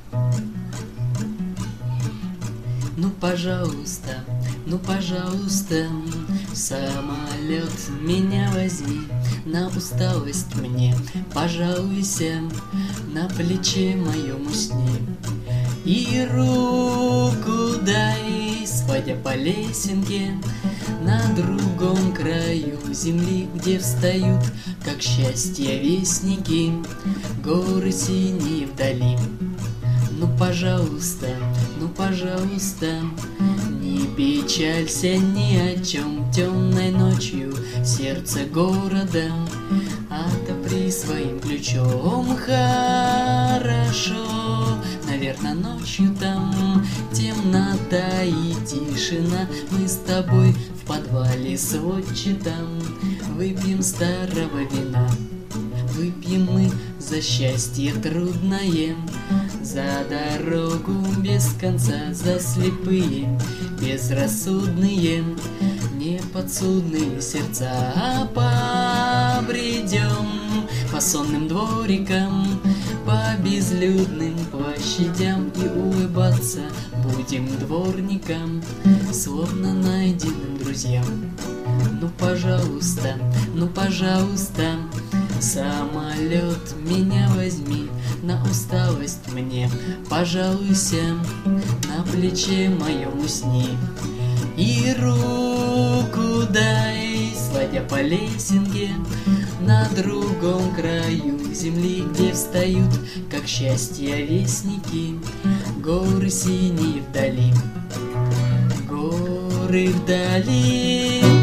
ну пожалуйста, в самолет меня возьми, на усталость мне пожалуйся, на плече моем усни. И руку дай, сводя по лесенке, на другом краю земли, где встают, как счастье, вестники, горы синие вдали. Ну пожалуйста, не печалься ни о чем, темной ночью сердце города отопри своим ключом. Хорошо, наверно, ночью там темнота и тишина, мы с тобой в подвале сводчатом выпьем старого вина. Выпьем мы за счастье трудное, за дорогу без конца, за слепые, безрассудные, неподсудные сердца. Побредем по сонным дворикам, по безлюдным площадям и улыбаться будем дворникам, словно найденным друзьям. Ну пожалуйста, самолет меня возьми, на усталость мне пожалуйся, на плече моем усни. И руку дай, сводя по лесенке, на другом краю земли, где встают, как счастье, вестники, горы синие вдали, горы вдали.